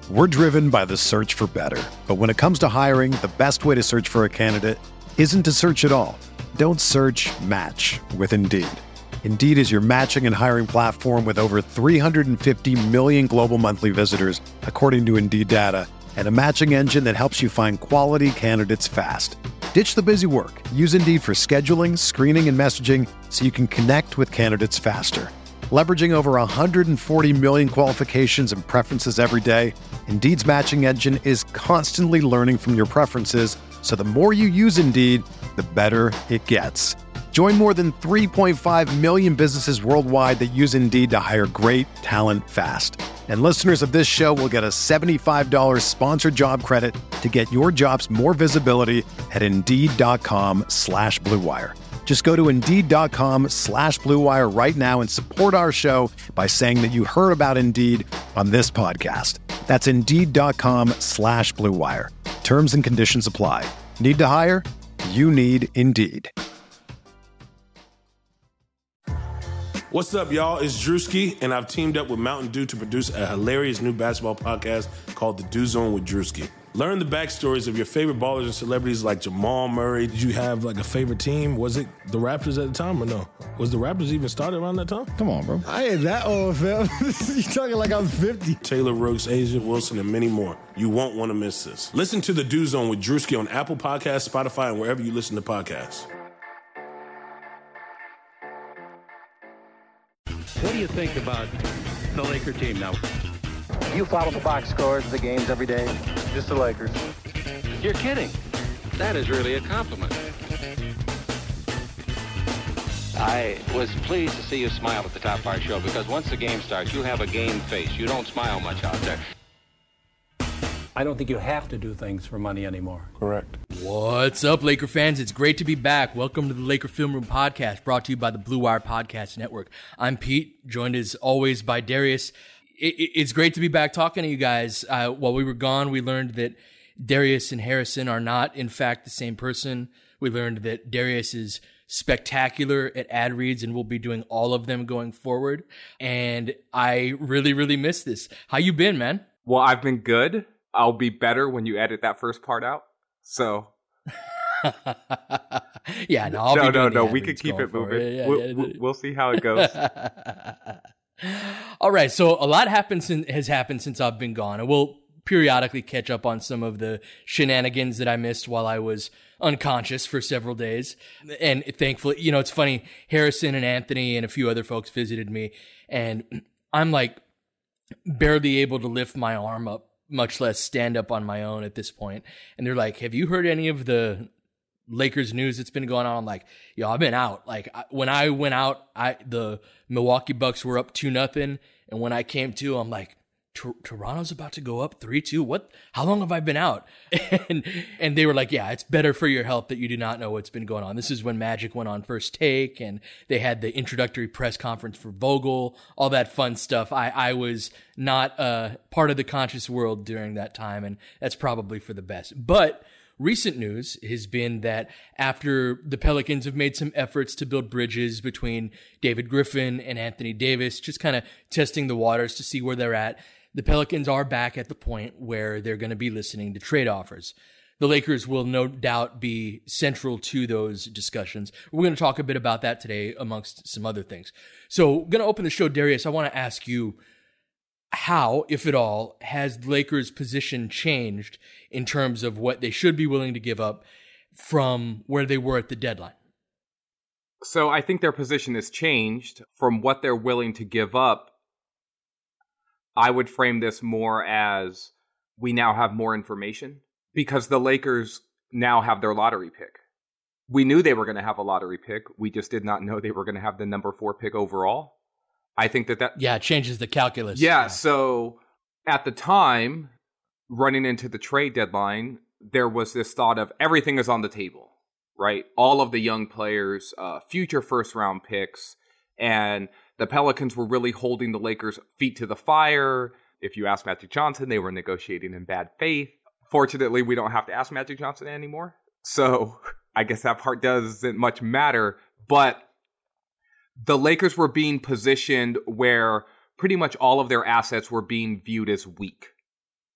We're driven by the search for better. But when it comes to hiring, the best way to search for a candidate isn't to search at all. Don't search, match with Indeed. Indeed is your matching and hiring platform with over 350 million global monthly visitors, according to Indeed data, and a matching engine that helps you find quality candidates fast. Ditch the busy work. Use Indeed for scheduling, screening, and messaging so you can connect with candidates faster. Leveraging over 140 million qualifications and preferences every day, Indeed's matching engine is constantly learning from your preferences, so the more you use Indeed, the better it gets. Join more than 3.5 million businesses worldwide that use Indeed to hire great talent fast. And listeners of this show will get a $75 sponsored job credit to get your jobs more visibility at Indeed.com/Blue Wire. Just go to Indeed.com/Blue Wire right now and support our show by saying that you heard about Indeed on this podcast. That's Indeed.com/Blue Wire. Terms and conditions apply. Need to hire? You need Indeed. What's up, y'all? It's Drewski, and I've teamed up with Mountain Dew to produce a hilarious new basketball podcast called The Dew Zone with Drewski. Learn the backstories of your favorite ballers and celebrities like Jamal Murray. Did you have like a favorite team? Was it the Raptors at the time or no? Was the Raptors even started around that time? Come on, bro. I ain't that old, fam. You talking like I'm 50. Taylor Rooks, Asia Wilson, and many more. You won't want to miss this. Listen to The Dew Zone with Drewski on Apple Podcasts, Spotify, and wherever you listen to podcasts. What do you think about the Laker team now? You follow the box scores, the games every day? Just the Lakers. You're kidding. That is really a compliment. I was pleased to see you smile at the top of our show because once the game starts, you have a game face. You don't smile much out there. I don't think you have to do things for money anymore. Correct. What's up, Laker fans? It's great to be back. Welcome to the Laker Film Room Podcast, brought to you by the Blue Wire Podcast Network. I'm Pete, joined as always by Darius. It's great to be back talking to you guys. While we were gone, we learned that Darius and Harrison are not, in fact, the same person. We learned that Darius is spectacular at ad reads and will be doing all of them going forward. And I really, really miss this. How you been, man? Well, I've been good. I'll be better when you edit that first part out. So, yeah, no, we can keep it moving. Yeah, we'll see how it goes. All right, so a lot has happened since I've been gone, and we'll periodically catch up on some of the shenanigans that I missed while I was unconscious for several days. And thankfully, it's funny, Harrison and Anthony and a few other folks visited me, and I'm like barely able to lift my arm up, much less stand up on my own at this point. And they're like, have you heard any of the Lakers news that's been going on? I'm like, yo, I've been out. Like, when I went out, the Milwaukee Bucks were up 2-0. And when I came to, I'm like, Toronto's about to go up 3-2. What? How long have I been out? And they were like, yeah, it's better for your health that you do not know what's been going on. This is when Magic went on First Take, and they had the introductory press conference for Vogel, all that fun stuff. I was not part of the conscious world during that time, and that's probably for the best. But recent news has been that after the Pelicans have made some efforts to build bridges between David Griffin and Anthony Davis, just kind of testing the waters to see where they're at, the Pelicans are back at the point where they're going to be listening to trade offers. The Lakers will no doubt be central to those discussions. We're going to talk a bit about that today amongst some other things. So, going to open the show, Darius, I want to ask you, how, if at all, has the Lakers' position changed in terms of what they should be willing to give up from where they were at the deadline? So I think their position has changed from what they're willing to give up. I would frame this more as we now have more information because the Lakers now have their lottery pick. We knew they were going to have a lottery pick. We just did not know they were going to have the number 4 pick overall. I think that... Yeah, it changes the calculus. Yeah, so at the time, running into the trade deadline, there was this thought of everything is on the table, right? All of the young players, future first-round picks, and the Pelicans were really holding the Lakers' feet to the fire. If you ask Magic Johnson, they were negotiating in bad faith. Fortunately, we don't have to ask Magic Johnson anymore. So I guess that part doesn't much matter. But the Lakers were being positioned where pretty much all of their assets were being viewed as weak.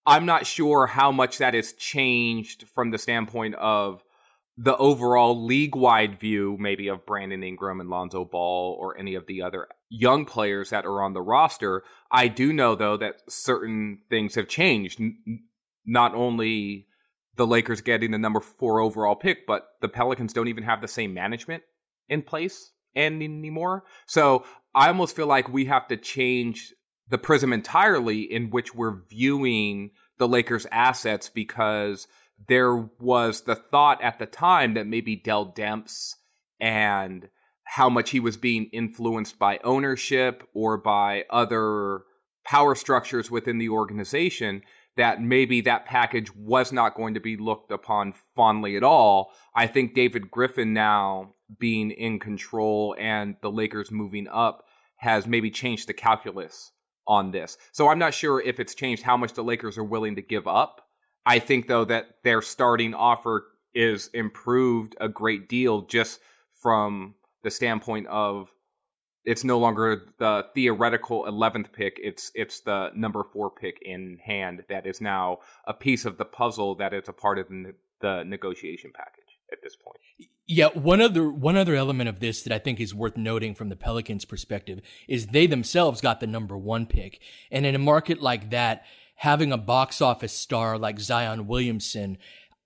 I'm not sure how much that has changed from the standpoint of the overall league-wide view, maybe of Brandon Ingram and Lonzo Ball or any of the other young players that are on the roster. I do know, though, that certain things have changed. Not only the Lakers getting the number 4 overall pick, but the Pelicans don't even have the same management in place anymore. So I almost feel like we have to change the prism entirely in which we're viewing the Lakers' assets, because there was the thought at the time that maybe Dell Demps and how much he was being influenced by ownership or by other power structures within the organization, that maybe that package was not going to be looked upon fondly at all. I think David Griffin now being in control and the Lakers moving up has maybe changed the calculus on this. So I'm not sure if it's changed how much the Lakers are willing to give up. I think, though, that their starting offer is improved a great deal just from the standpoint of it's no longer the theoretical 11th pick. It's the number 4 pick in hand that is now a piece of the puzzle that is a part of the negotiation package at this point. Yeah, one other element of this that I think is worth noting from the Pelicans' perspective is they themselves got the number 1 pick. And in a market like that, having a box office star like Zion Williamson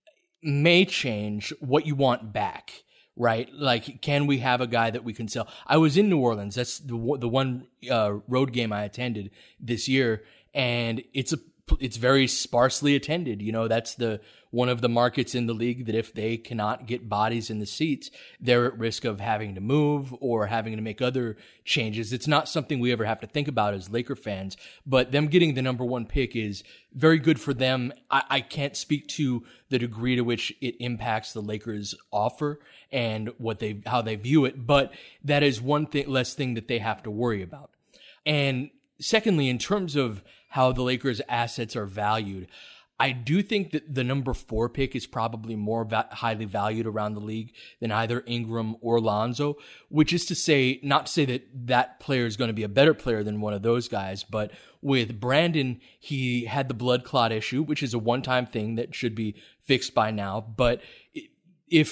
may change what you want back, right? Like, can we have a guy that we can sell? I was in New Orleans. That's the one road game I attended this year, and it's very sparsely attended. You know, that's one of the markets in the league that if they cannot get bodies in the seats, they're at risk of having to move or having to make other changes. It's not something we ever have to think about as Laker fans, but them getting the number 1 pick is very good for them. I can't speak to the degree to which it impacts the Lakers' offer and how they view it, but that is one less thing that they have to worry about. And secondly, in terms of how the Lakers' assets are valued, I do think that the number 4 pick is probably more highly valued around the league than either Ingram or Lonzo, which is to say, not to say that player is going to be a better player than one of those guys, but with Brandon, he had the blood clot issue, which is a one-time thing that should be fixed by now, but if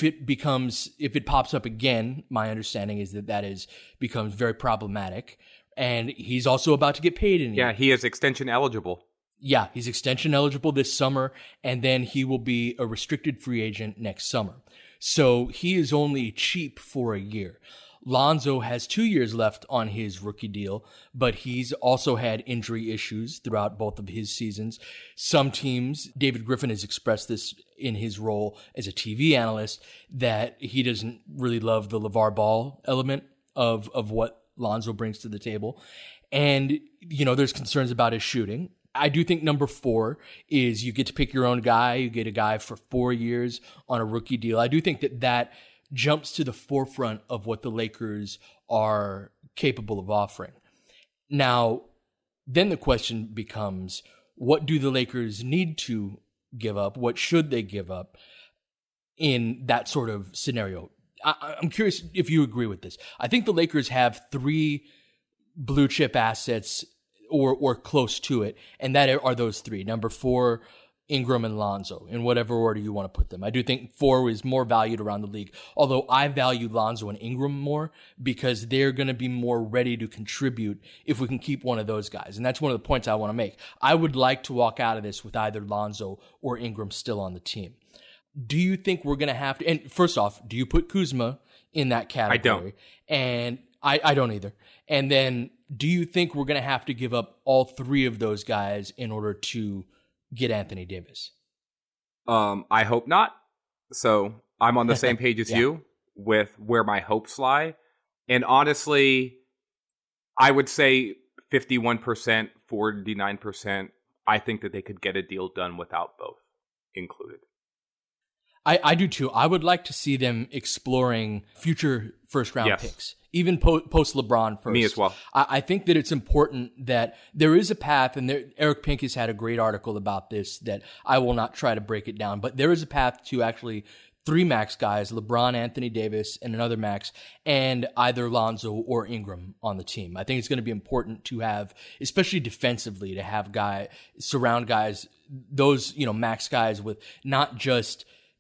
it pops up again, my understanding is that becomes very problematic. And he's also about to get paid in a year. Yeah, he is extension eligible. Yeah, he's extension eligible this summer, and then he will be a restricted free agent next summer. So he is only cheap for a year. Lonzo has 2 years left on his rookie deal, but he's also had injury issues throughout both of his seasons. Some teams, David Griffin has expressed this in his role as a TV analyst, that he doesn't really love the LeVar Ball element of what Lonzo brings to the table. And, you know, there's concerns about his shooting. I do think number 4 is you get to pick your own guy. You get a guy for 4 years on a rookie deal. I do think that jumps to the forefront of what the Lakers are capable of offering. Now, then the question becomes, what do the Lakers need to give up? What should they give up in that sort of scenario? I'm curious if you agree with this. I think the Lakers have 3 blue chip assets or close to it, and that are those 3. Number 4, Ingram and Lonzo, in whatever order you want to put them. I do think 4 is more valued around the league, although I value Lonzo and Ingram more because they're going to be more ready to contribute if we can keep one of those guys. And that's one of the points I want to make. I would like to walk out of this with either Lonzo or Ingram still on the team. Do you think we're going to have to, and first off, do you put Kuzma in that category? I don't. And I don't either. And then do you think we're going to have to give up all 3 of those guys in order to get Anthony Davis? I hope not. So I'm on the same page as you with where my hopes lie. And honestly, I would say 51%, 49%. I think that they could get a deal done without both included. I do too. I would like to see them exploring future first-round picks, even post LeBron first. Me as well. I think that it's important that there is a path, and Eric Pincus had a great article about this that I will not try to break it down, but there is a path to actually 3 max guys, LeBron, Anthony Davis, and another max, and either Lonzo or Ingram on the team. I think it's going to be important to have, especially defensively, to have surround guys those, max guys with not just,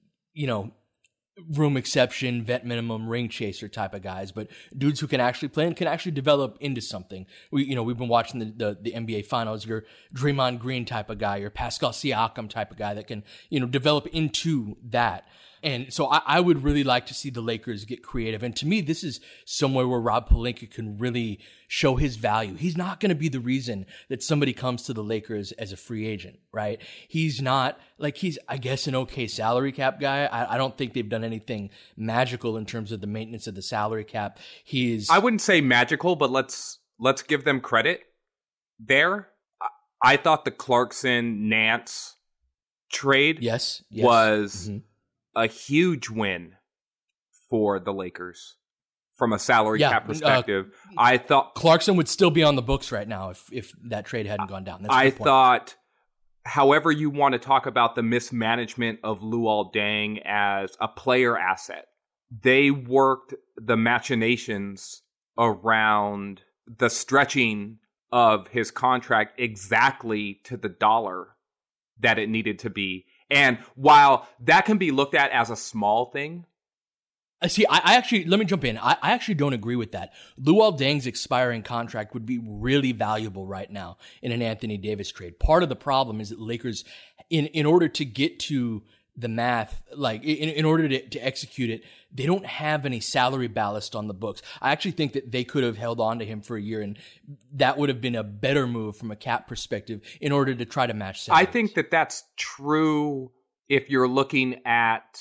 room exception, vet minimum, ring chaser type of guys, but dudes who can actually play and can actually develop into something. We've been watching the NBA finals, your Draymond Green type of guy, your Pascal Siakam type of guy that can, develop into that. And so I would really like to see the Lakers get creative. And to me, this is somewhere where Rob Pelinka can really show his value. He's not going to be the reason that somebody comes to the Lakers as a free agent, right? He's not he's, I guess, an okay salary cap guy. I don't think they've done anything magical in terms of the maintenance of the salary cap. I wouldn't say magical, but let's give them credit there. I thought the Clarkson-Nance trade was a huge win for the Lakers from a salary cap perspective. I thought Clarkson would still be on the books right now if that trade hadn't gone down. I thought, however you want to talk about the mismanagement of Luol Deng as a player asset, they worked the machinations around the stretching of his contract exactly to the dollar that it needed to be. And while that can be looked at as a small thing, see, I actually, let me jump in. I actually don't agree with that. Luol Deng's expiring contract would be really valuable right now in an Anthony Davis trade. Part of the problem is that Lakers, in order to get to the math, in order to execute it, they don't have any salary ballast on the books. I actually think that they could have held on to him for a year, and that would have been a better move from a cap perspective in order to try to match salaries. I think that that's true if you're looking at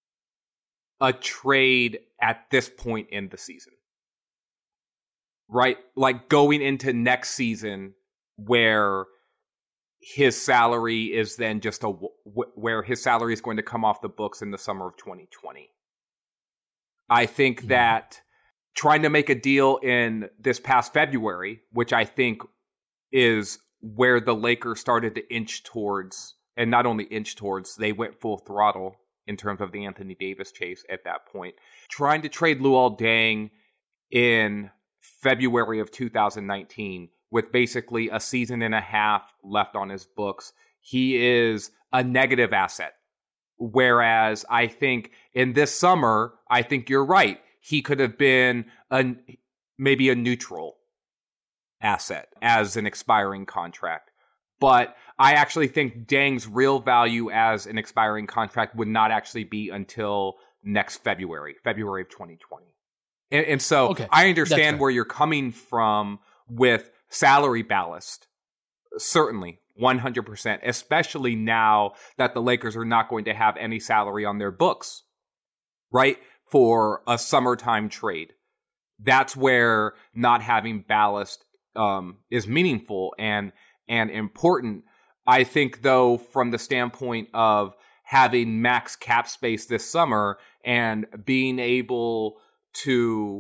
a trade at this point in the season, right? Like going into next season where his salary is then just where his salary is going to come off the books in the summer of 2020. I think that trying to make a deal in this past February, which I think is where the Lakers started to inch towards, and not only inch towards, they went full throttle in terms of the Anthony Davis chase at that point. Trying to trade Luol Deng in February of 2019 with basically a season and a half left on his books, he is a negative asset. Whereas I think in this summer, I think you're right. He could have been maybe a neutral asset as an expiring contract. But I actually think Deng's real value as an expiring contract would not actually be until next February of 2020. And so I understand where you're coming from with salary ballast. Certainly, 100%, especially now that the Lakers are not going to have any salary on their books, right? For a summertime trade. That's where not having ballast is meaningful and important. I think, though, from the standpoint of having max cap space this summer and being able to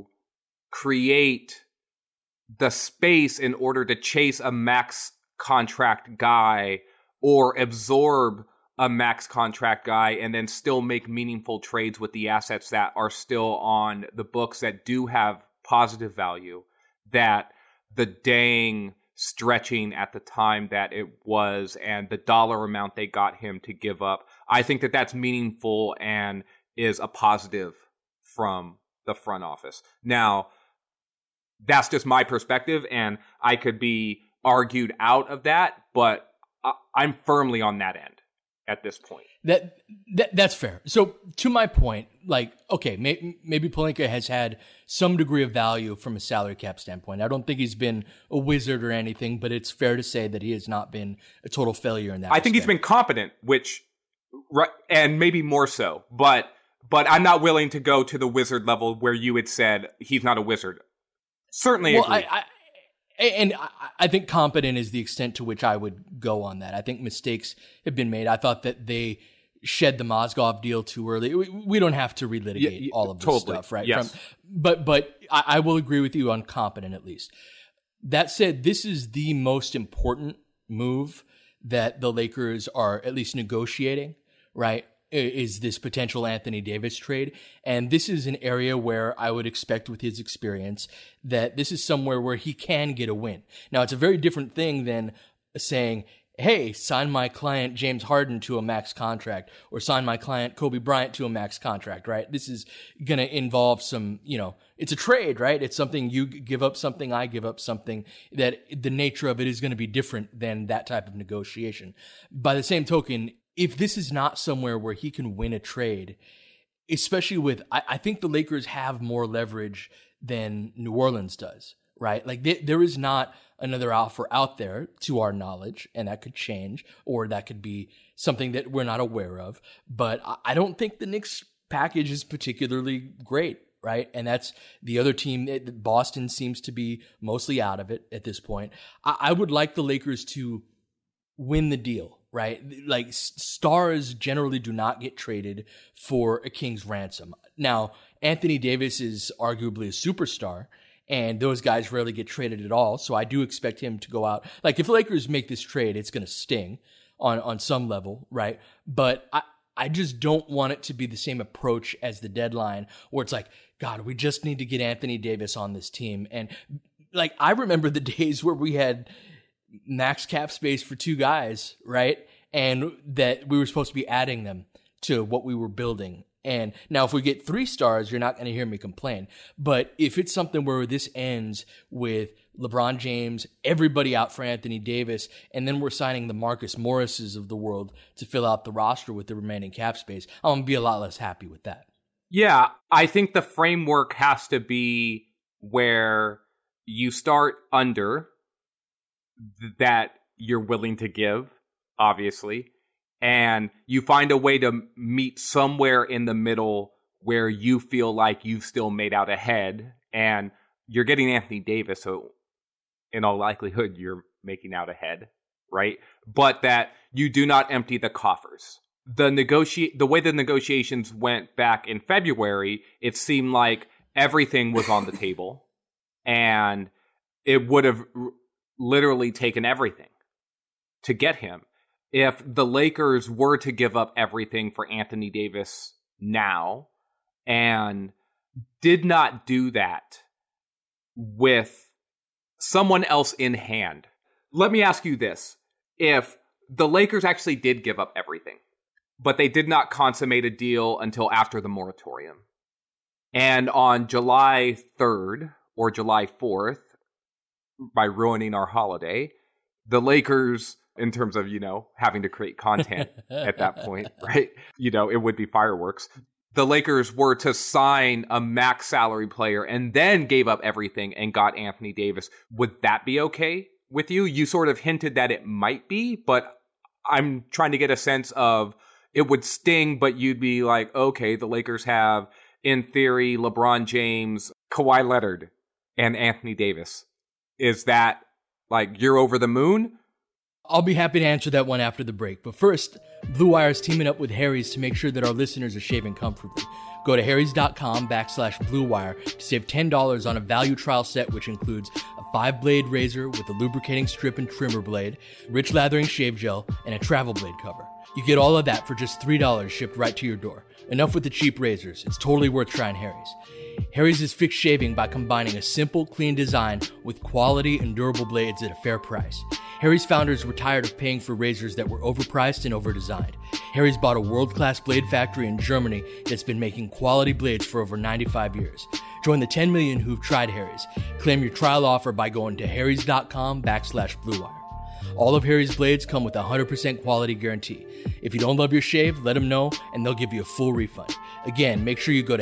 create the space in order to chase a max contract guy or absorb a max contract guy and then still make meaningful trades with the assets that are still on the books that do have positive value, that the Deng stretching at the time that it was and the dollar amount they got him to give up, I think that that's meaningful and is a positive from the front office. Now, that's just my perspective, and I could be argued out of that, but I'm firmly on that end at this point. That's fair. So to my point, maybe Pelinka has had some degree of value from a salary cap standpoint. I don't think he's been a wizard or anything, but it's fair to say that he has not been a total failure in that. I think he's been competent, and maybe more so, but I'm not willing to go to the wizard level where you had said he's not a wizard. Certainly agree. I think competent is the extent to which I would go on that. I think mistakes have been made. I thought that they shed the Mozgov deal too early. We don't have to relitigate all of this stuff, right? Yes. But I will agree with you on competent at least. That said, this is the most important move that the Lakers are at least negotiating, right? Is this potential Anthony Davis trade. And this is an area where I would expect with his experience that this is somewhere where he can get a win. Now, it's a very different thing than saying, hey, sign my client James Harden to a max contract, or sign my client Kobe Bryant to a max contract, right? This is going to involve some, it's a trade, right? It's something you give up something, I give up something, that the nature of it is going to be different than that type of negotiation. By the same token, if this is not somewhere where he can win a trade, especially with, I think the Lakers have more leverage than New Orleans does, right? Like there is not another offer out there to our knowledge, and that could change, or that could be something that we're not aware of. But I don't think the Knicks package is particularly great, right? And that's the other team. Boston seems to be mostly out of it at this point. I would like the Lakers to win the deal, right? Like, stars generally do not get traded for a king's ransom. Now, Anthony Davis is arguably a superstar, and those guys rarely get traded at all. So I do expect him to go out. Like, if the Lakers make this trade, it's going to sting on some level, right? But I just don't want it to be the same approach as the deadline, where it's like, God, we just need to get Anthony Davis on this team. And like, I remember the days where we had max cap space for 2 guys, right? And that we were supposed to be adding them to what we were building. And now if we get 3 stars, you're not going to hear me complain. But if it's something where this ends with LeBron James, everybody out for Anthony Davis, and then we're signing the Marcus Morrises of the world to fill out the roster with the remaining cap space, I'm going to be a lot less happy with that. Yeah, I think the framework has to be where you start under that you're willing to give, obviously, and you find a way to meet somewhere in the middle where you feel like you've still made out ahead, and you're getting Anthony Davis, so in all likelihood you're making out ahead, right? But that you do not empty the coffers. The way the negotiations went back in February, it seemed like everything was on the table, and it would have literally taken everything to get him. If the Lakers were to give up everything for Anthony Davis now, and did not do that with someone else in hand. Let me ask you this. If the Lakers actually did give up everything, but they did not consummate a deal until after the moratorium, and on July 3rd or July 4th, by ruining our holiday, the Lakers, in terms of, having to create content at that point, right? It would be fireworks. The Lakers were to sign a max salary player and then gave up everything and got Anthony Davis. Would that be okay with you? You sort of hinted that it might be, but I'm trying to get a sense of, it would sting, but you'd be like, okay, the Lakers have, in theory, LeBron James, Kawhi Leonard, and Anthony Davis. Is that like, you're over the moon? I'll be happy to answer that one after the break. But first, Blue Wire is teaming up with Harry's to make sure that our listeners are shaving comfortably. Go to harrys.com/Blue Wire to save $10 on a value trial set, which includes a 5-blade razor with a lubricating strip and trimmer blade, rich lathering shave gel, and a travel blade cover. You get all of that for just $3 shipped right to your door. Enough with the cheap razors. It's totally worth trying Harry's. Harry's is fixed shaving by combining a simple, clean design with quality and durable blades at a fair price. Harry's founders were tired of paying for razors that were overpriced and overdesigned. Harry's bought a world-class blade factory in Germany that's been making quality blades for over 95 years. Join the 10 million who've tried Harry's. Claim your trial offer by going to harrys.com/Blue Wire. All of Harry's blades come with a 100% quality guarantee. If you don't love your shave, let them know and they'll give you a full refund. Again, make sure you go to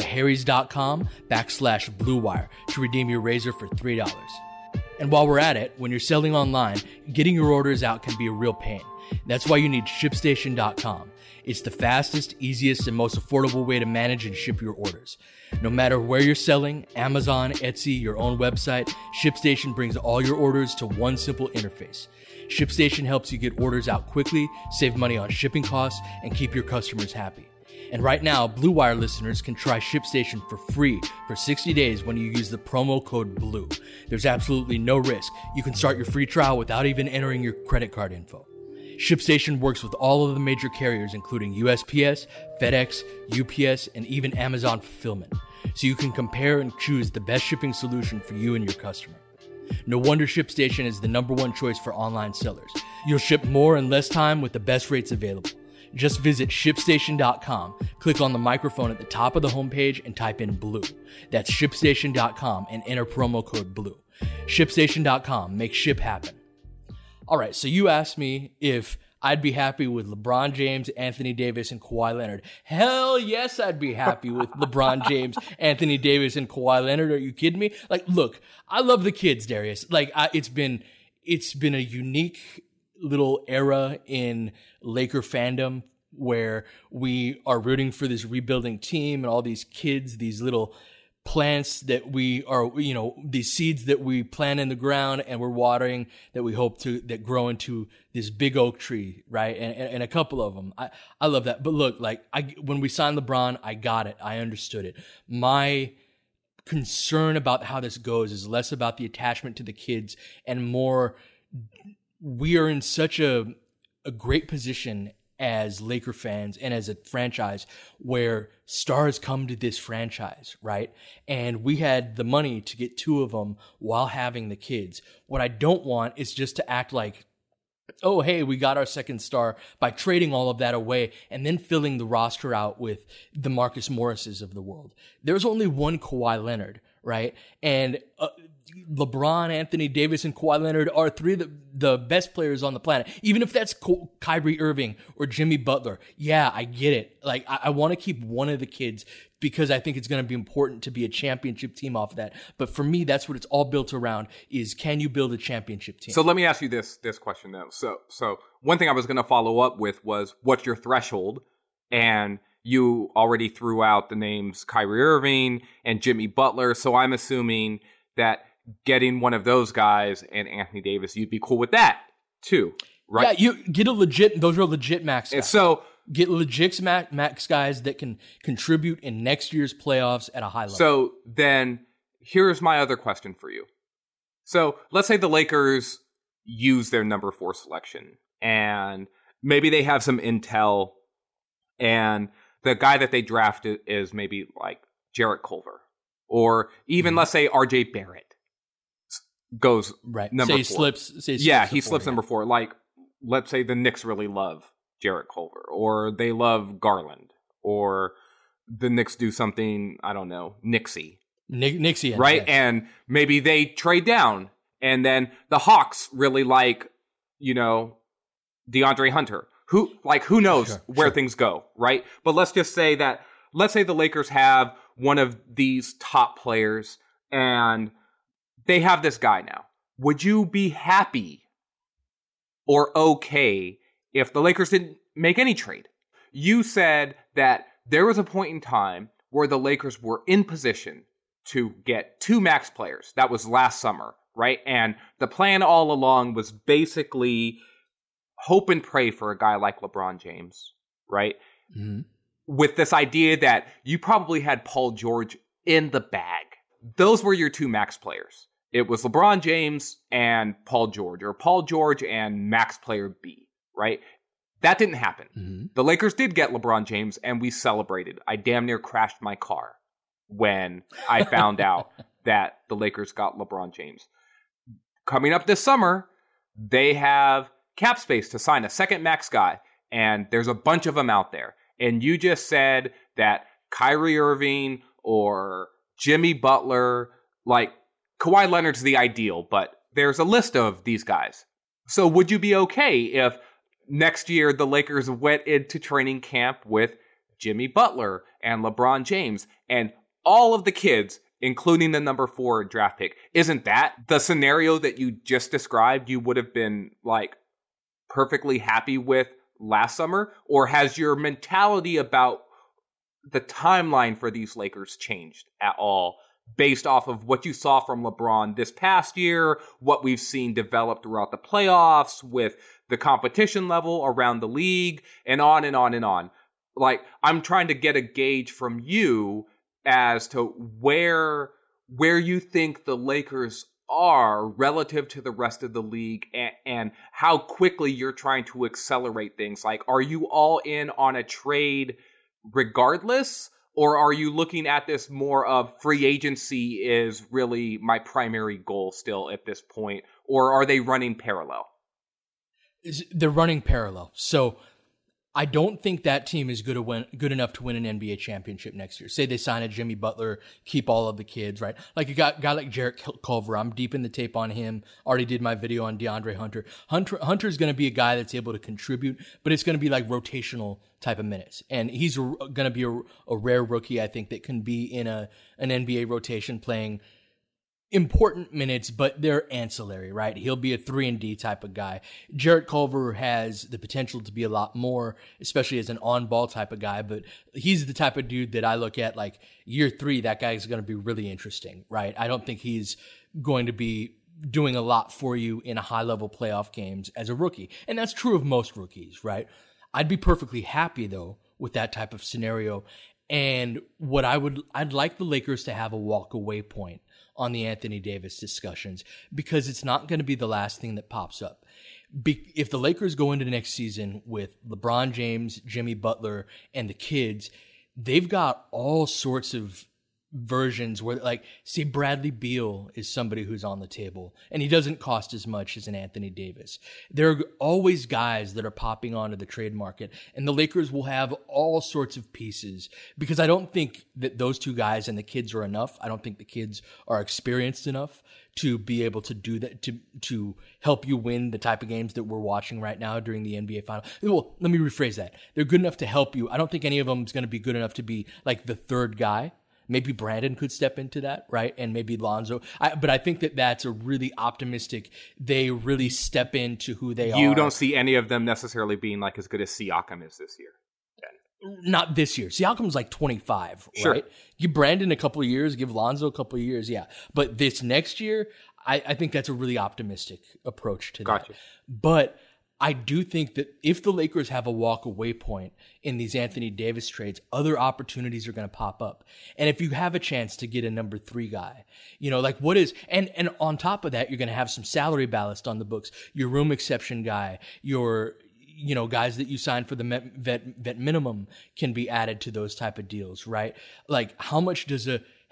harrys.com/Blue Wire to redeem your razor for $3. And while we're at it, when you're selling online, getting your orders out can be a real pain. That's why you need ShipStation.com. It's the fastest, easiest, and most affordable way to manage and ship your orders. No matter where you're selling, Amazon, Etsy, your own website, ShipStation brings all your orders to one simple interface. ShipStation helps you get orders out quickly, save money on shipping costs, and keep your customers happy. And right now, Blue Wire listeners can try ShipStation for free for 60 days when you use the promo code BLUE. There's absolutely no risk. You can start your free trial without even entering your credit card info. ShipStation works with all of the major carriers, including USPS, FedEx, UPS, and even Amazon Fulfillment, so you can compare and choose the best shipping solution for you and your customer. No wonder ShipStation is the #1 choice for online sellers. You'll ship more in less time with the best rates available. Just visit ShipStation.com, click on the microphone at the top of the homepage, and type in BLUE. That's ShipStation.com and enter promo code BLUE. ShipStation.com, make ship happen. All right, so you asked me if I'd be happy with LeBron James, Anthony Davis, and Kawhi Leonard. Hell yes, I'd be happy with LeBron James, Anthony Davis, and Kawhi Leonard. Are you kidding me? Like, look, I love the kids, Darius. Like, it's been a unique little era in Laker fandom where we are rooting for this rebuilding team and all these kids, these little plants that we are, these seeds that we plant in the ground and we're watering that we hope that grow into this big oak tree, right? And a couple of them. I love that. But look, like when we signed LeBron, I got it. I understood it. My concern about how this goes is less about the attachment to the kids and more, we are in such a great position as Laker fans and as a franchise where stars come to this franchise, right? And we had the money to get 2 of them while having the kids. What I don't want is just to act like, oh, hey, we got our second star by trading all of that away and then filling the roster out with the Marcus Morrises of the world. There's only one Kawhi Leonard, right? And LeBron, Anthony Davis, and Kawhi Leonard are 3 of the best players on the planet. Even if that's Kyrie Irving or Jimmy Butler. Yeah, I get it. Like, I want to keep one of the kids because I think it's going to be important to be a championship team off of that. But for me, that's what it's all built around is, can you build a championship team? So let me ask you this question, though. So one thing I was going to follow up with was, what's your threshold? And you already threw out the names Kyrie Irving and Jimmy Butler. So I'm assuming that getting one of those guys and Anthony Davis, you'd be cool with that too, right? Yeah, you get those are legit max guys. And so get legit max guys that can contribute in next year's playoffs at a high level. So then here's my other question for you. So let's say the Lakers use their number 4 selection and maybe they have some intel and the guy that they drafted is maybe like Jarrett Culver or even let's say RJ Barrett goes right. number 4. He slips number 4. Like, let's say the Knicks really love Jarrett Culver, or they love Garland, or the Knicks do something, I don't know, Knicksy. Knicksy. Right? Yes. And maybe they trade down, and then the Hawks really like, DeAndre Hunter. Who knows where things go, right? But let's say the Lakers have one of these top players, and they have this guy now. Would you be happy or okay if the Lakers didn't make any trade? You said that there was a point in time where the Lakers were in position to get 2 max players. That was last summer, right? And the plan all along was basically hope and pray for a guy like LeBron James, right? Mm-hmm. With this idea that you probably had Paul George in the bag. Those were your 2 max players. It was LeBron James and Paul George, or Paul George and max player B, right? That didn't happen. Mm-hmm. The Lakers did get LeBron James, and we celebrated. I damn near crashed my car when I found out that the Lakers got LeBron James. Coming up this summer, they have cap space to sign a second max guy, and there's a bunch of them out there. And you just said that Kyrie Irving or Jimmy Butler, like, Kawhi Leonard's the ideal, but there's a list of these guys. So would you be okay if next year the Lakers went into training camp with Jimmy Butler and LeBron James and all of the kids, including the number 4 draft pick? Isn't that the scenario that you just described you would have been like perfectly happy with last summer? Or has your mentality about the timeline for these Lakers changed at all based off of what you saw from LeBron this past year, what we've seen develop throughout the playoffs with the competition level around the league, and on and on and on? Like, I'm trying to get a gauge from you as to where you think the Lakers are relative to the rest of the league and how quickly you're trying to accelerate things. Like, are you all in on a trade regardless? Or are you looking at this more of free agency is really my primary goal still at this point? Or are they running parallel? They're running parallel. So I don't think that team is good enough to win an NBA championship next year. Say they sign a Jimmy Butler, keep all of the kids, right? Like a guy like Jarrett Culver. I'm deep in the tape on him. Already did my video on DeAndre Hunter. Hunter's going to be a guy that's able to contribute, but it's going to be like rotational type of minutes. And he's going to be a rare rookie, I think, that can be in an NBA rotation playing important minutes, but they're ancillary, right? He'll be a 3-and-D type of guy. Jarrett Culver has the potential to be a lot more, especially as an on-ball type of guy, but he's the type of dude that I look at like year 3, that guy is going to be really interesting, right? I don't think he's going to be doing a lot for you in high-level playoff games as a rookie. And that's true of most rookies, right? I'd be perfectly happy, though, with that type of scenario. And I'd like the Lakers to have a walk-away point on the Anthony Davis discussions, because it's not going to be the last thing that pops up. If the Lakers go into the next season with LeBron James, Jimmy Butler, and the kids, they've got all sorts of versions where, like, say Bradley Beal is somebody who's on the table and he doesn't cost as much as an Anthony Davis. There are always guys that are popping onto the trade market, and the Lakers will have all sorts of pieces, because I don't think that those two guys and the kids are enough. I don't think the kids are experienced enough to be able to do that, to help you win the type of games that we're watching right now during the NBA Finals. Well, let me rephrase that. They're good enough to help you. I don't think any of them is going to be good enough to be like the third guy. Maybe Brandon could step into that, right? And maybe Lonzo. But I think that that's a really optimistic, they really step into who they are. You don't see any of them necessarily being like as good as Siakam is this year. Not this year. Siakam's like 25, sure. Right? Give Brandon a couple of years, give Lonzo a couple of years, yeah. But this next year, I think that's a really optimistic approach to that. Gotcha. But I do think that if the Lakers have a walk-away point in these Anthony Davis trades, other opportunities are going to pop up. And if you have a chance to get a number 3 guy, you know, like what is, and on top of that, you're going to have some salary ballast on the books. Your room exception guy, your, you know, guys that you signed for the vet minimum can be added to those type of deals, right? Like how much does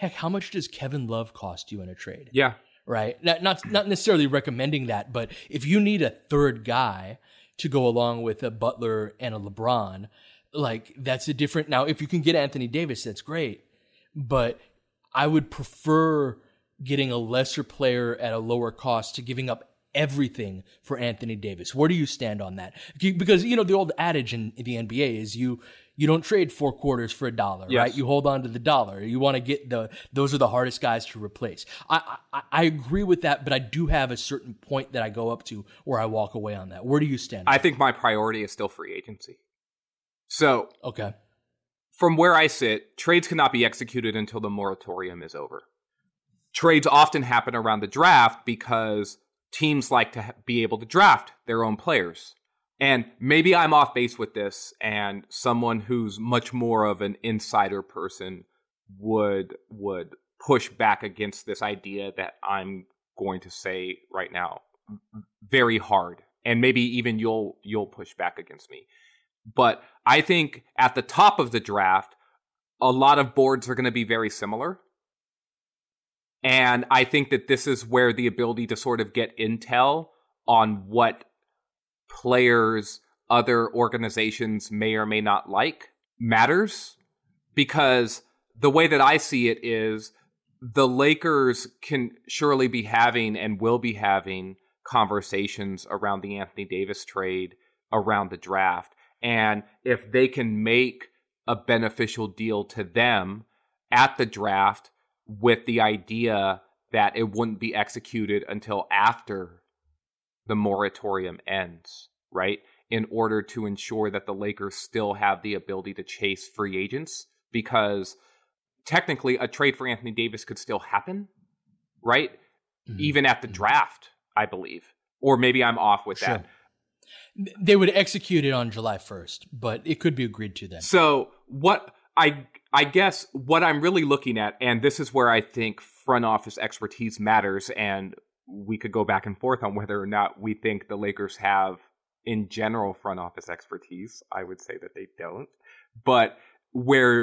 Kevin Love cost you in a trade? Yeah. Right? Not necessarily recommending that, but if you need a third guy to go along with a Butler and a LeBron, like that's a different. Now, if you can get Anthony Davis, that's great, but I would prefer getting a lesser player at a lower cost to giving up everything for Anthony Davis. Where do you stand on that? Because, you know, the old adage in the NBA is you don't trade 4 quarters for $1, yes. Right? You hold on to the dollar. You want to get those are the hardest guys to replace. I agree with that, but I do have a certain point that I go up to where I walk away on that. Where do you stand? I think my priority is still free agency. So, okay. From where I sit, trades cannot be executed until the moratorium is over. Trades often happen around the draft because teams like to be able to draft their own players. And maybe I'm off base with this, and someone who's much more of an insider person would push back against this idea that I'm going to say right now very hard. And maybe even you'll push back against me. But I think at the top of the draft, a lot of boards are going to be very similar. And I think that this is where the ability to sort of get intel on what players other organizations may or may not like matters. Because the way that I see it is the Lakers can surely be having and will be having conversations around the Anthony Davis trade, around the draft. And if they can make a beneficial deal to them at the draft with the idea that it wouldn't be executed until after the moratorium ends, right? In order to ensure that the Lakers still have the ability to chase free agents, because technically a trade for Anthony Davis could still happen, right? Mm-hmm. Even at the draft, I believe. Or maybe I'm off with that. They would execute it on July 1st, but it could be agreed to then. So what I guess what I'm really looking at, and this is where I think front office expertise matters, and we could go back and forth on whether or not we think the Lakers have, in general, front office expertise. I would say that they don't. But where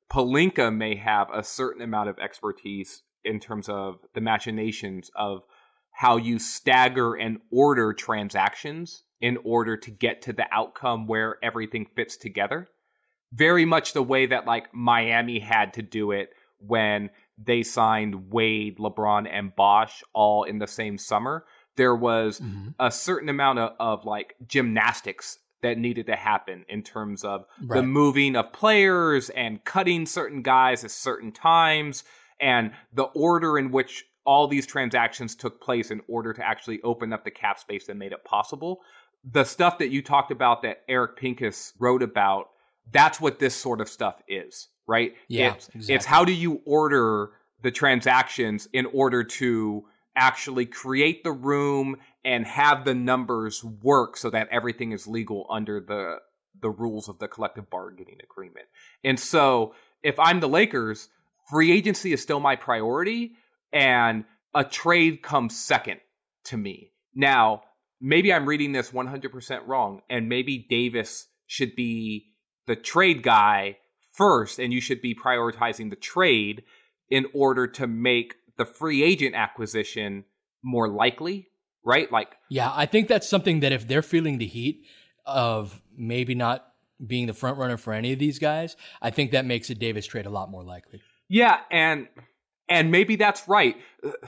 Pelinka may have a certain amount of expertise in terms of the machinations of how you stagger and order transactions in order to get to the outcome where everything fits together. Very much the way that like Miami had to do it when they signed Wade, LeBron, and Bosh all in the same summer. There was a certain amount of like gymnastics that needed to happen in terms of the moving of players and cutting certain guys at certain times and the order in which all these transactions took place in order to actually open up the cap space that made it possible. The stuff that you talked about that Eric Pincus wrote about, that's what this sort of stuff is, right? Yeah, exactly. It's how do you order the transactions in order to actually create the room and have the numbers work so that everything is legal under the rules of the collective bargaining agreement. And so if I'm the Lakers, free agency is still my priority and a trade comes second to me. Now, maybe I'm reading this 100% wrong and maybe Davis should be the trade guy first and you should be prioritizing the trade in order to make the free agent acquisition more likely, right? Like, yeah, I think that's something that if they're feeling the heat of maybe not being the front runner for any of these guys, I think that makes a Davis trade a lot more likely. Yeah, and maybe that's right.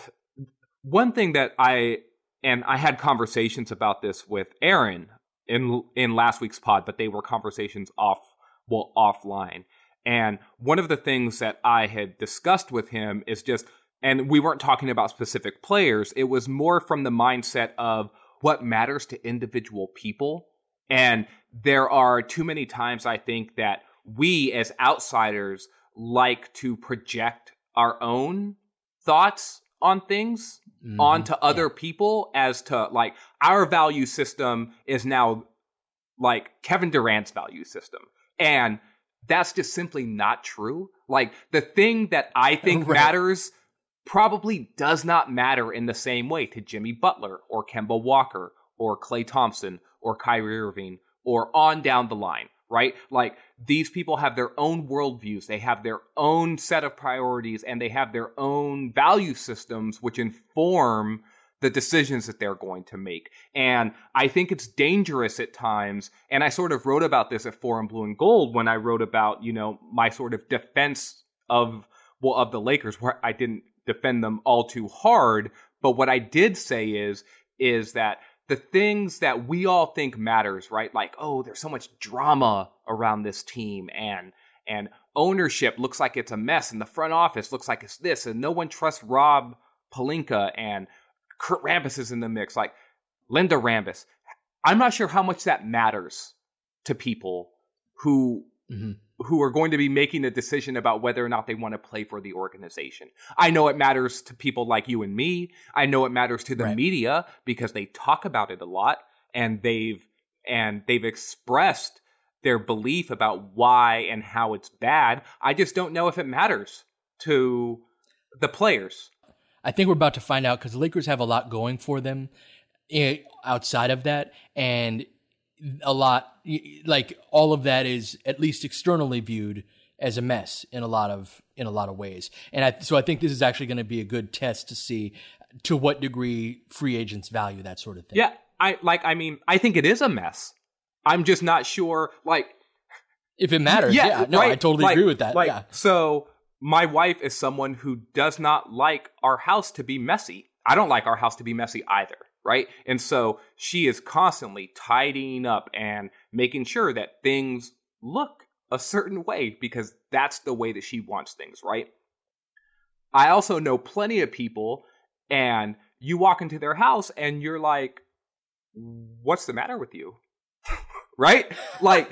One thing that I had conversations about this with Aaron in last week's pod, but they were conversations offline. And one of the things that I had discussed with him is just, and we weren't talking about specific players, it was more from the mindset of what matters to individual people. And there are too many times, I think, that we as outsiders like to project our own thoughts on things onto other people as to, like, our value system is now like Kevin Durant's value system. And that's just simply not true. Like, the thing that I think matters probably does not matter in the same way to Jimmy Butler or Kemba Walker or Klay Thompson or Kyrie Irving or on down the line, right? Like, these people have their own worldviews. They have their own set of priorities and they have their own value systems which inform the decisions that they're going to make. And I think it's dangerous at times. And I sort of wrote about this at Forum Blue and Gold when I wrote about, you know, my sort of defense of the Lakers, where I didn't defend them all too hard. But what I did say is that the things that we all think matters, right? Like, oh, there's so much drama around this team and ownership looks like it's a mess and the front office looks like it's this and no one trusts Rob Pelinka and Kurt Rambis is in the mix, like Linda Rambis. I'm not sure how much that matters to people who are going to be making a decision about whether or not they want to play for the organization. I know it matters to people like you and me. I know it matters to the media because they talk about it a lot and they've expressed their belief about why and how it's bad. I just don't know if it matters to the players. I think we're about to find out because the Lakers have a lot going for them outside of that, and a lot, like, all of that is at least externally viewed as a mess in a lot of ways. And so I think this is actually going to be a good test to see to what degree free agents value that sort of thing. Yeah, I think it is a mess. I'm just not sure, like, if it matters. Yeah, no, right? I totally agree with that. Like, yeah. So my wife is someone who does not like our house to be messy. I don't like our house to be messy either, right? And so she is constantly tidying up and making sure that things look a certain way because that's the way that she wants things, right? I also know plenty of people, and you walk into their house and you're like, what's the matter with you? Right? Like,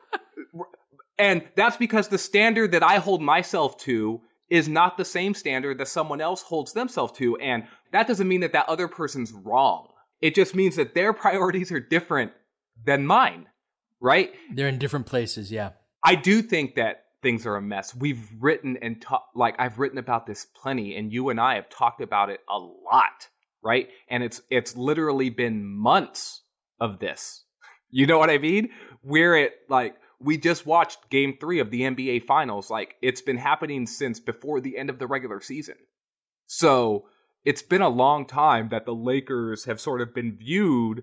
and that's because the standard that I hold myself to is not the same standard that someone else holds themselves to. And that doesn't mean that that other person's wrong. It just means that their priorities are different than mine, right? They're in different places, yeah. I do think that things are a mess. We've written and I've written about this plenty, and you and I have talked about it a lot, right? And it's literally been months of this. You know what I mean? We just watched Game 3 of the NBA Finals. Like, it's been happening since before the end of the regular season. So it's been a long time that the Lakers have sort of been viewed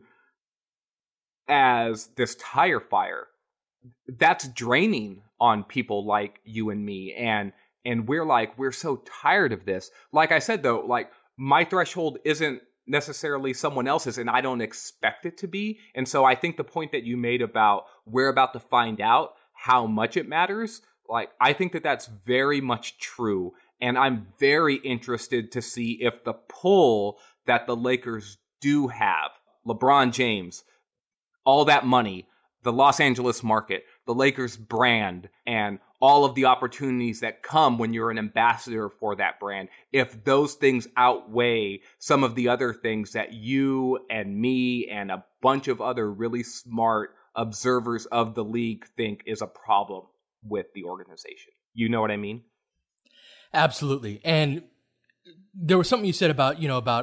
as this tire fire. That's draining on people like you and me. And we're so tired of this. Like I said, though, like, my threshold isn't necessarily someone else's, and I don't expect it to be. And so I think the point that you made about we're about to find out how much it matters, like, I think that that's very much true. And I'm very interested to see if the pull that the Lakers do have, LeBron James, all that money, the Los Angeles market, the Lakers brand, and all of the opportunities that come when you're an ambassador for that brand, if those things outweigh some of the other things that you and me and a bunch of other really smart observers of the league think is a problem with the organization. You know what I mean? Absolutely. And there was something you said about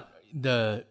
the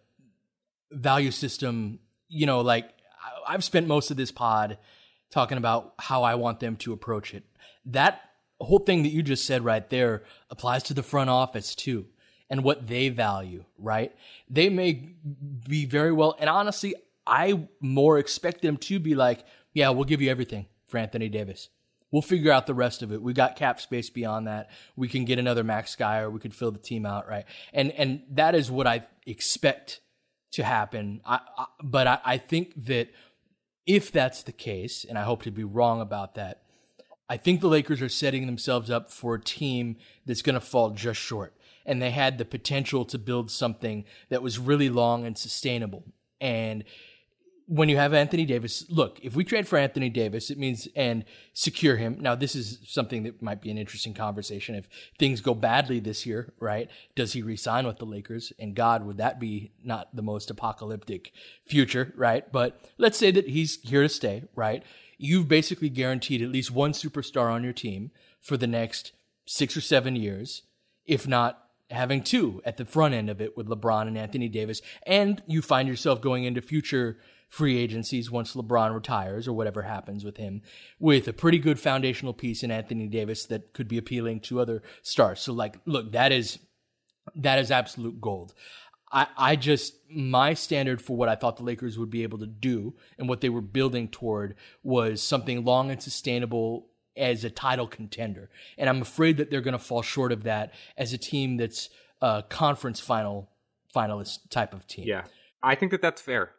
value system, like, I've spent most of this pod talking about how I want them to approach it. That whole thing that you just said right there applies to the front office too, and what they value, right? They may be very well, and honestly, I more expect them to be like, yeah, we'll give you everything for Anthony Davis. We'll figure out the rest of it. We got cap space beyond that. We can get another max guy, or we could fill the team out, right? And that is what I expect to happen. But I think that if that's the case, and I hope to be wrong about that, I think the Lakers are setting themselves up for a team that's going to fall just short. And they had the potential to build something that was really long and sustainable. And when you have Anthony Davis, look, if we trade for Anthony Davis, it means, and secure him. Now, this is something that might be an interesting conversation. If things go badly this year, right, does he re-sign with the Lakers? And God, would that be not the most apocalyptic future, right? But let's say that he's here to stay, right? You've basically guaranteed at least one superstar on your team for the next 6 or 7 years, if not having two at the front end of it with LeBron and Anthony Davis. And you find yourself going into future free agencies once LeBron retires or whatever happens with him, with a pretty good foundational piece in Anthony Davis that could be appealing to other stars. So, like, look, that is absolute gold. I just, my standard for what I thought the Lakers would be able to do and what they were building toward was something long and sustainable as a title contender. And I'm afraid that they're going to fall short of that as a team that's a conference finalist type of team. Yeah, I think that that's fair.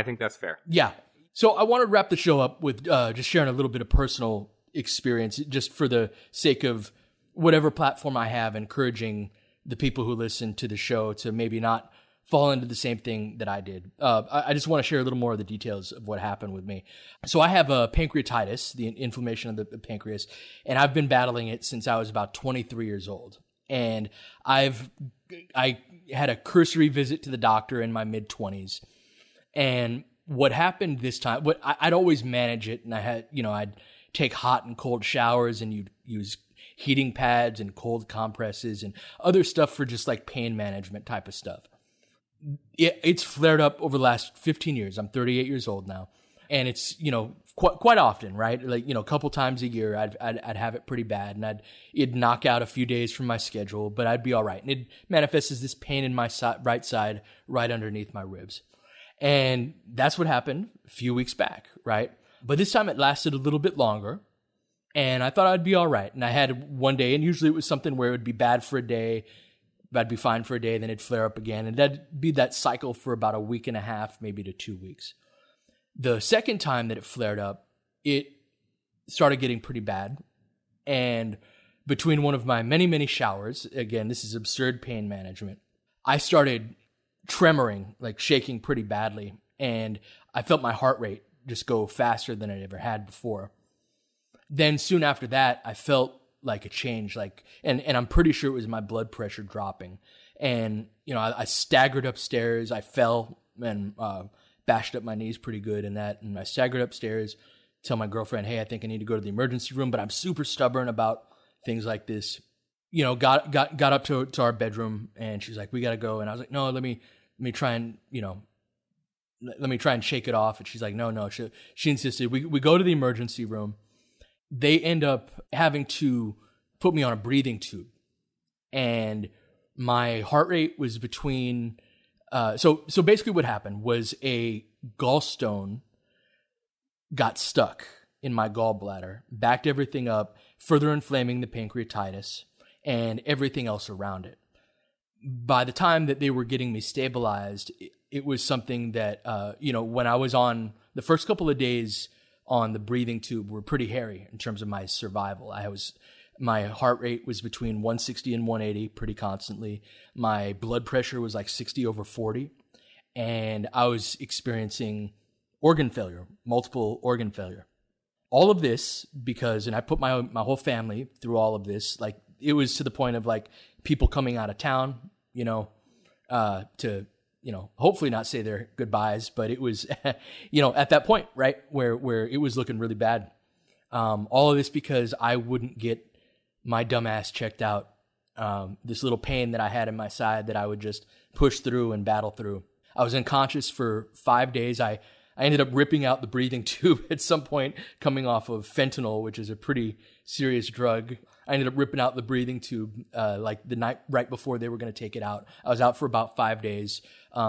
Yeah. So I want to wrap the show up with just sharing a little bit of personal experience, just for the sake of whatever platform I have, encouraging the people who listen to the show to maybe not fall into the same thing that I did. I just want to share a little more of the details of what happened with me. So I have pancreatitis, the inflammation of the pancreas, and I've been battling it since I was about 23 years old. And I had a cursory visit to the doctor in my mid-20s. And what happened this time, I'd always manage it, and I'd take hot and cold showers, and you'd use heating pads and cold compresses and other stuff for just like pain management type of stuff. It's flared up over the last 15 years. I'm 38 years old now. And it's, quite often, right? Like, a couple times a year, I'd have it pretty bad, and it'd knock out a few days from my schedule, but I'd be all right. And it manifests as this pain in my right side, right underneath my ribs. And that's what happened a few weeks back, right? But this time it lasted a little bit longer, and I thought I'd be all right. And I had one day, and usually it was something where it would be bad for a day, I'd be fine for a day, then it'd flare up again. And that'd be that cycle for about a week and a half, maybe to 2 weeks. The second time that it flared up, it started getting pretty bad. And between one of my many, many showers, again, this is absurd pain management, I started tremoring, like shaking pretty badly. And I felt my heart rate just go faster than I'd ever had before. Then soon after that, I felt like a change, and I'm pretty sure it was my blood pressure dropping. And, I staggered upstairs. I fell and bashed up my knees pretty good in that. And I staggered upstairs, tell my girlfriend, hey, I think I need to go to the emergency room, but I'm super stubborn about things like this. Got up to our bedroom, and she's like, we got to go. And I was like, no, let me try and, let me try and shake it off. And she's like, no. She insisted. We go to the emergency room, they end up having to put me on a breathing tube. And my heart rate was between, so basically what happened was a gallstone got stuck in my gallbladder, backed everything up, further inflaming the pancreatitis and everything else around it. By the time that they were getting me stabilized, it was something that, when I was on the first couple of days on the breathing tube were pretty hairy in terms of my survival. My heart rate was between 160 and 180 pretty constantly. My blood pressure was like 60/40. And I was experiencing organ failure, multiple organ failure. All of this because, and I put my whole family through all of this, like it was to the point of like people coming out of town, to, hopefully not say their goodbyes, but it was, at that point, right, where it was looking really bad. All of this because I wouldn't get my dumb ass checked out. This little pain that I had in my side that I would just push through and battle through. I was unconscious for 5 days. I ended up ripping out the breathing tube at some point, coming off of fentanyl, which is a pretty serious drug. I ended up ripping out the breathing tube like the night right before they were going to take it out. I was out for about 5 days.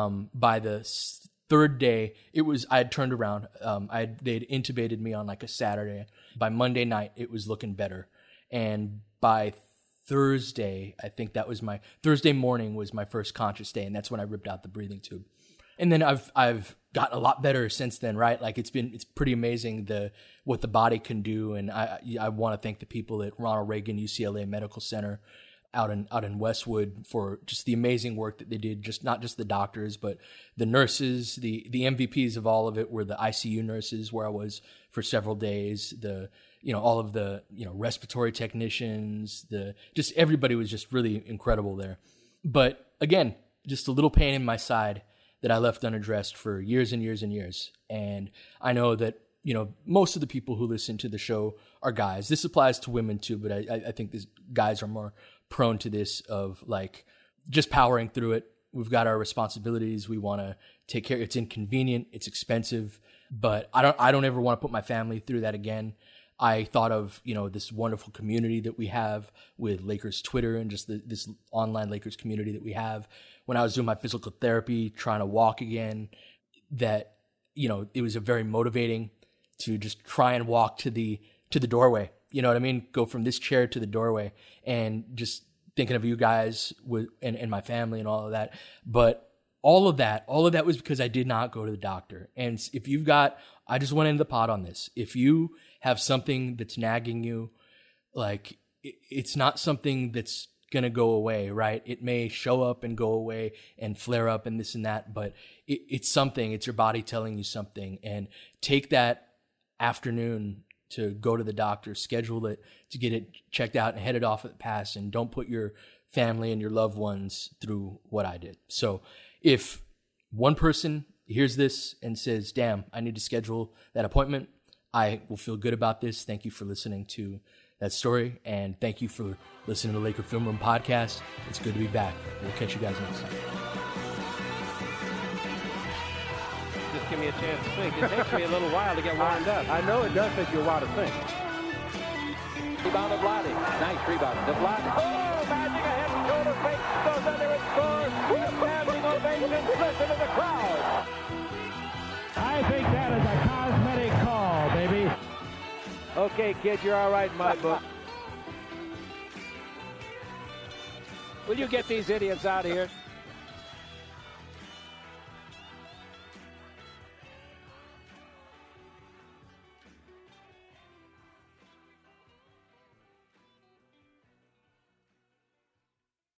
By the third day, I had turned around. They'd intubated me on like a Saturday. By Monday night, it was looking better. And by Thursday, I think Thursday morning was my first conscious day, and that's when I ripped out the breathing tube. And then I've gotten a lot better since then, right? Like it's pretty amazing what the body can do. And I want to thank the people at Ronald Reagan UCLA Medical Center out in Westwood for just the amazing work that they did. Just not just the doctors, but the nurses. The MVPs of all of it were the ICU nurses, where I was for several days. All of the respiratory technicians. Just everybody was just really incredible there. But again, just a little pain in my side that I left unaddressed for years and years and years. And I know that, most of the people who listen to the show are guys. This applies to women too, but I think guys are more prone to this of like just powering through it. We've got our responsibilities. We want to take care. It's inconvenient. It's expensive, but I don't ever want to put my family through that again. I thought of, this wonderful community that we have with Lakers Twitter and just this online Lakers community that we have. When I was doing my physical therapy, trying to walk again, that, it was a very motivating to just try and walk to the doorway. You know what I mean? Go from this chair to the doorway, and just thinking of you guys and my family and all of that. But all of that was because I did not go to the doctor. And I just went into the pot on this. If you have something that's nagging you, like it's not something that's going to go away, right? It may show up and go away and flare up and this and that, but it's something. It's your body telling you something. And take that afternoon to go to the doctor, schedule it to get it checked out and head it off at the pass, and don't put your family and your loved ones through what I did. So if one person hears this and says, damn, I need to schedule that appointment, I will feel good about this. Thank you for listening to that story, and thank you for listening to the Laker Film Room podcast. It's good to be back. We'll catch you guys next time. Just give me a chance to think. It takes me a little while to get warmed up. I know it does take you a while to think. Rebound to Vlade. Nice rebound to Vlade. Oh, Magic, a head and shoulder fake. Goes under and scores. Standing ovation. Listen to the crowd. I think that is a cosmetic call, baby. Okay, kid, you're all right in my book. Will you get these idiots out of here?